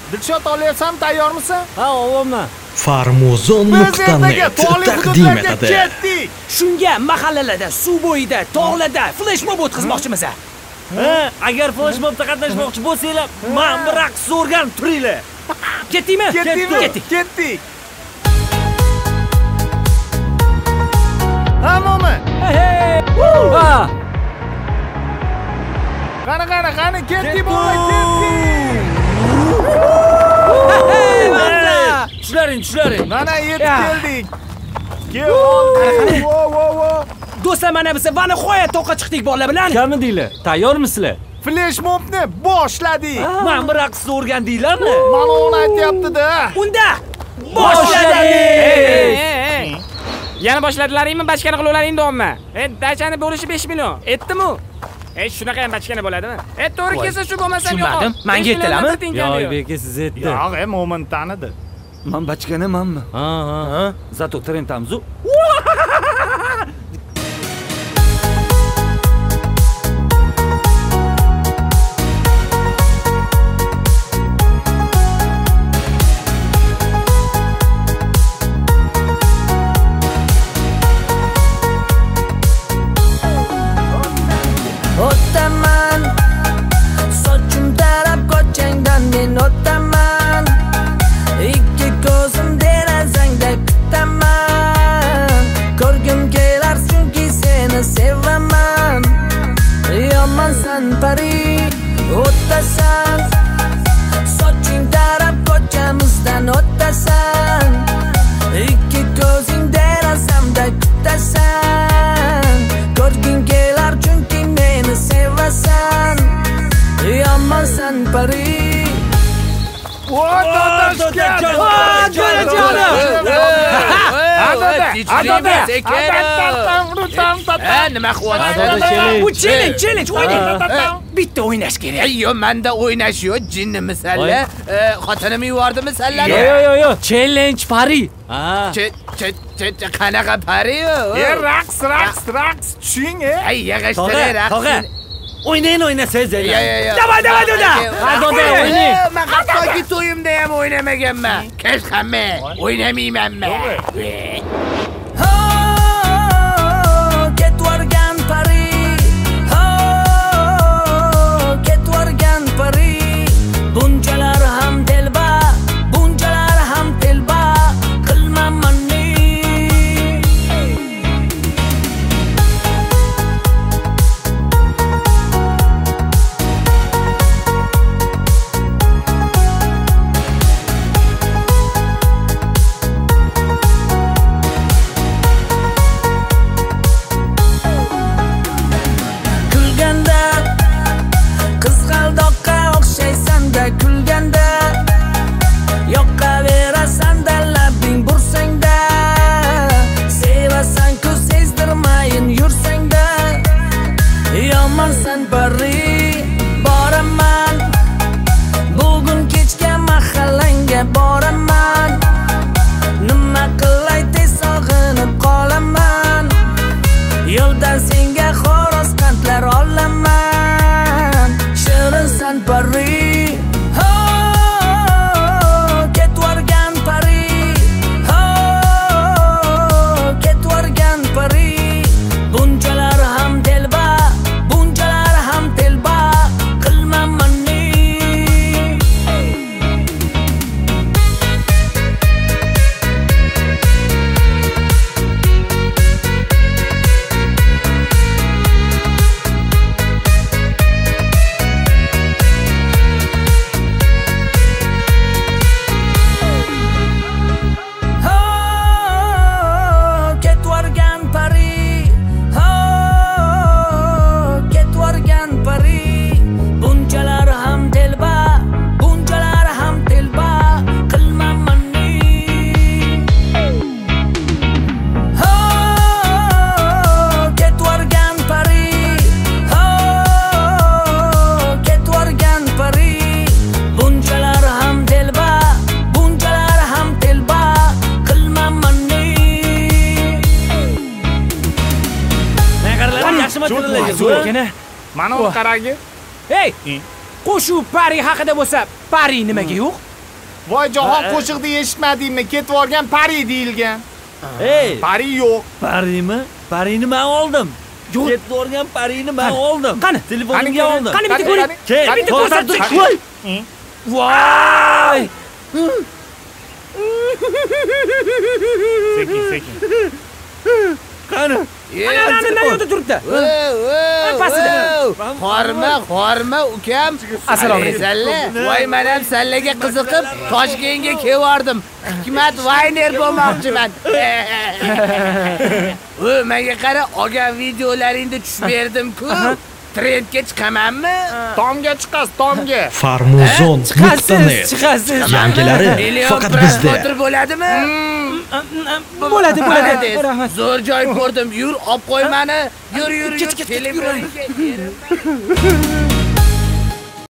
Dilshod olyapsan, tayyormisan? Ha, olyapman. Farmozon.net taqdim etadi. Ketdik. Shunga mahallalarda, suv bo'yida, tog'larda fleshmob o'tkazmoqchimiz. Agar fleshmobda qatnashmoqchi bo'lsanglar, men bir raqs o'rganib turinglar. Ketdingmi? Ketdik. Hammami? Ha. Qani, ketdik bo'lmay ketdik. Tushlaring. Mana yetib keldik. Vo. Do'stlar, mana biz vani qo'ya to'qqa chiqdik bolalar bilan. Kami deylar? Tayyormisizlar? Fleshmobni boshladik. Men bir raqsni o'rgandinglarmi? Mana uni aytyapti-da. Unda boshladik. Yana boshladilaringmi, bachkana qilavering dovmi? Dachani bo'lishi 5 million. Etdimi? Shunaqa ham bachkana bo'ladimi? To'g'ri kelsa shu bo'lmasa yo'q. Tushunmadim. Menga aytdilarmi? Yo'q, beka siz aytdi. Yo'q, mo'min tanidi. Men bachkanamanmi? Ha. Zato trentamiz-u. Otaman, sochim tarab ko'changdan men otaman. Ikki ko'zim derazangda kutaman. Ko'rgim kelar chunki seni sevaman. Yomonsan pari, o'tasan. Soching tarab ko'chamizdan o'tasan. Ikki ko'zing derazamda kutasan. Ko'rgim kelar chunki meni sevasan. Yomonsan pari. Nima qilyapsan? Bu challenge o'ynang. Bitta o'ynash kerak. Yo'q, menda o'ynash yo'q, jinni misalla. Xotinimni yubordimi sallani? Yo'q. Challenge pari. Ha. Qanaqa pari? Raqs, tushing. Yig'ishtiring raqs. O'ynasangiz. Davay, Duda. O'ynang. Men hattoki to'yimda ham o'ynamaganman. Kesh hamma o'ynamaymanmi? Ketvorgan pari. Ketvorgan pari. Bunchalar ham telba, qilmamanni. Kulganda yoqaverasan da labing bursangda. Sevasan ku sezdirmayin yursangda. Yomonsan pari. Boraman bugun kechga mahallanga boraman. Nima qilay tez sog'inib qolaman. Yo'ldan senga xoros qandlar olaman. Shirinsan pari. Mana o qaragi. Qo'shuv pari haqida bo'lsa, pari nimaga yo'q? Voy jahon qo'shig'ini eshitmadingmi? Ketib olgan pari deyilgan. Ey, Pari yo'q. parimi? Parini men oldim. Ketib o'rgan parini men oldim. Qani? Telefonimga oldim. Qani bitta ko'ring. Kel, Bitta to'xtatib ko'rsating. qo'y. Voy! Sekin. Qani? Ana yo'lda turibdi. Pastida. Horma ukam. Assalomu alaykum. Salla. Voy men ham sallaga qiziqib Toshkentga keldim. Hikmat Vayner bo'lmoqchiman. Menga qara, olgan videolaringni tushib berdim-ku. Trendga chiqamanmi? Tomga chiqasiz, tomga. Farmuzon.net Chiqasiz. yangilari faqat bizda. Xatir bo'ladimi? Bo'ladi. Rahmat. Zo'r joy ko'rdim. Yur, olib qo'y meni. Yur. Ket. Telefonga.